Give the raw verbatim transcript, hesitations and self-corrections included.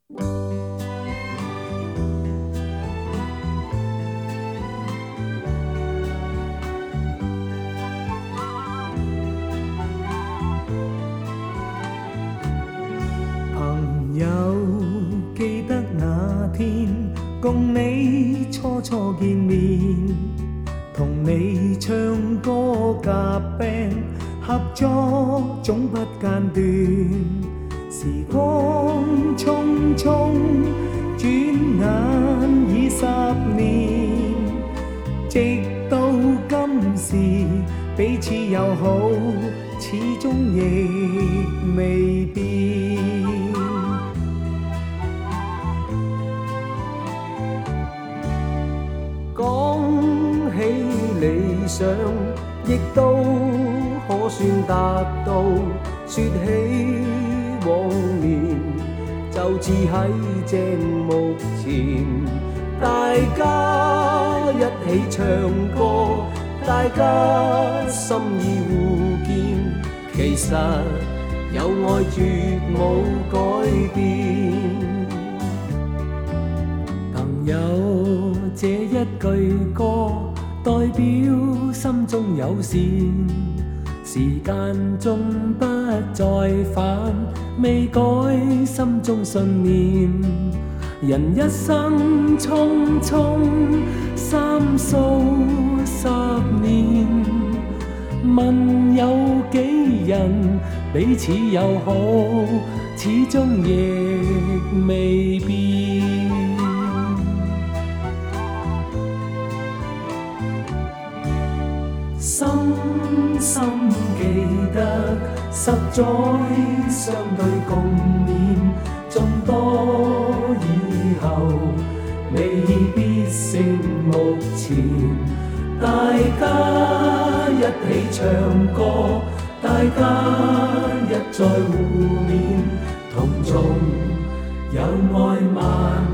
朋友，記得那天共你初初見面，同你唱歌夾 band， 合作總不間斷。時光匆匆，轉眼已十年，直到今時，彼此友好，始終亦未變。講起理想，亦都可算達到。說起往年，就似喺正目前，大家一起唱歌，大家心意互見，其實有愛絕冇改變。朋友，這一句歌代表心中有善，時間終不再返，未改心中信念。人一生匆匆，三數十年，問有幾人彼此友好，始終亦未變。深深記得，十載相對共勉，眾多以後未必勝目前。大家一起唱歌，大家一再互勉，同眾有愛萬